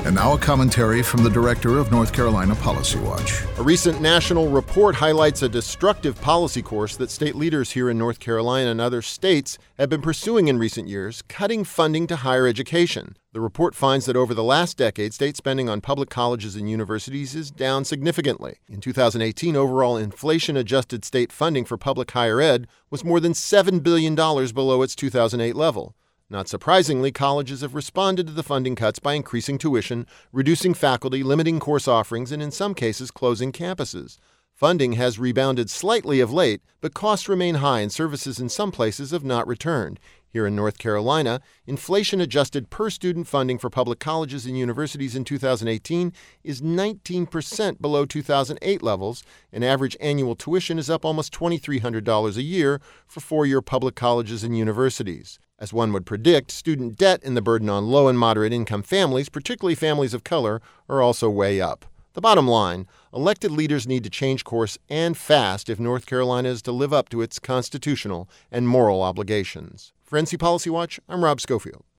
And now a commentary from the director of North Carolina Policy Watch. A recent national report highlights a destructive policy course that state leaders here in North Carolina and other states have been pursuing in recent years, cutting funding to higher education. The report finds that over the last decade, state spending on public colleges and universities is down significantly. In 2018, overall inflation-adjusted state funding for public higher ed was more than $7 billion below its 2008 level. Not surprisingly, colleges have responded to the funding cuts by increasing tuition, reducing faculty, limiting course offerings, and in some cases closing campuses. Funding has rebounded slightly of late, but costs remain high and services in some places have not returned. Here in North Carolina, inflation-adjusted per-student funding for public colleges and universities in 2018 is 19% below 2008 levels, and average annual tuition is up almost $2,300 a year for four-year public colleges and universities. As one would predict, student debt and the burden on low and moderate income families, particularly families of color, are also way up. The bottom line, elected leaders need to change course and fast if North Carolina is to live up to its constitutional and moral obligations. For NC Policy Watch, I'm Rob Schofield.